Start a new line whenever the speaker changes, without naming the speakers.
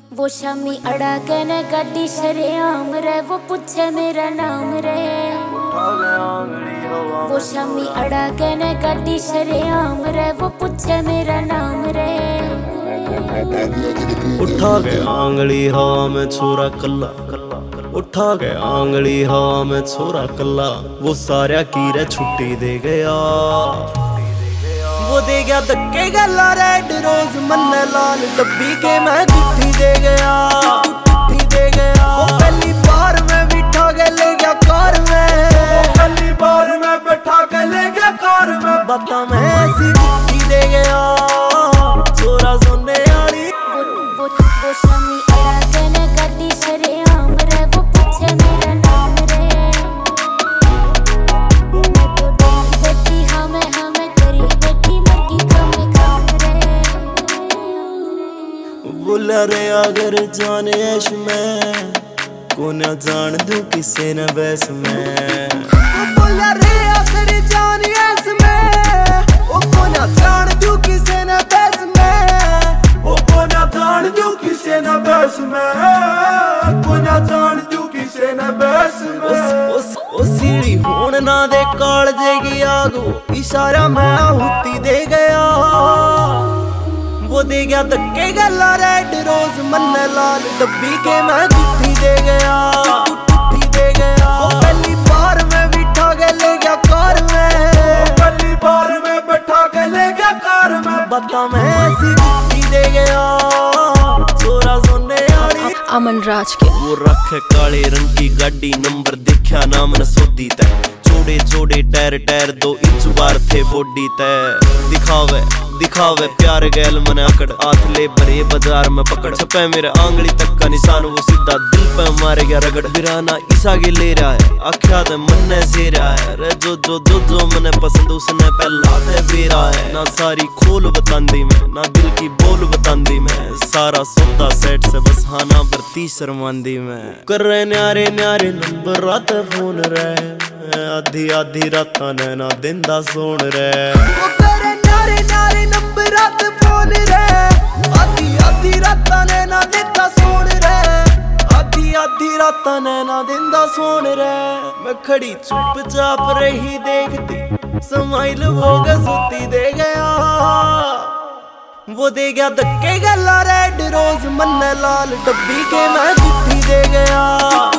वो शामी अड़ा के ने गाड़ी शरेआम रे, वो पूछे मेरा नाम रे। वो शामी अड़ा के ने गाड़ी शरेआम रे, वो पूछे मेरा नाम रे।
उठा के आंगली हवा में छोरा कल्ला, उठा के आंगली हवा में छोरा कल्ला, वो सारा कीरे छुट्टी दे गया। वो दे गया धक्के गला रेड रोज मन्ने लाल डब्बी के मैं गुत्थी दे गया, गुत्थी दे गया। वो पहली बार में बिठा के ले गया कार में, पहली बार में बैठा के ले गया कार में। बता मैं ऐसी गुत्थी दे गया छोरा सोने वाली।
वो शामी अड़ा के ने गाड़ी शरेआम रे, वो पूछे मेरा नाम रे। मैं तो डरी बैठी हमें करी बैठी मरगी काम रे।
बोला रे अगर जाने ऐश में को न जान दूं किसे न बस में। बोला रे अगर जाने ऐश में ओ को न जान दूं किसे न बस में, ओ को न जान दूं किसे न बस में, को न जान दूं किसे न बस में। ओ सीढ़ी होन ना दे काल जेगी आगो, इशारा मैं आहुति दे गया। वो दे गया धक्के गला रेड रोज मन्ने लाल डब्बी के मैं गुत्थी दे गया, गुत्थी दे गया। वो पहली बार में बिठा के ले गया कार में, पहली बार में बैठा के ले गया कार में। बता मैं ऐसी गुत्थी दे गया छोरा सोने वाली।
अमन राज के
वो रखे काले रंग की गाड़ी, नंबर देखा नाम न सोदी तय। छोड़े छोड़े टायर टायर 2 इंच बार थे बॉडी तय। दिखावे दिखावे प्यार गैल मन अकड़, हाथ ले भरे बाजार में पकड़। छपे मेरे आंगली तक का निशान, वो सीधा दिल पे मारे गया रगड़। बिराना ईसा के ले रहा है आख्या दे मन्ने से रहा है रे। जो जो जो जो मने पसंद उसने पहला दे बेरा है। ना सारी खोल बतांदी मैं, ना दिल की बोल बतांदी मैं। सारा सौदा सेट से बस हाना बरती शर्मांदी मैं। कर रहे न्यारे न्यारे नंबर रात फोन रे, आधी आधी रात ने ना दिन दा सोन रे।
नारे नारे नंबर रात फोन रे, आधी आधी रात ने ना देता सोन रे,
आधी आधी रात ने ना दिन दा सोन रे। मैं खड़ी चुपचाप रही देखती, स्माइल हो गया सुती दे गया। वो दे गया धक्के गला रेड रोज मन्ने लाल डब्बी के मैं गुत्थी दे गया।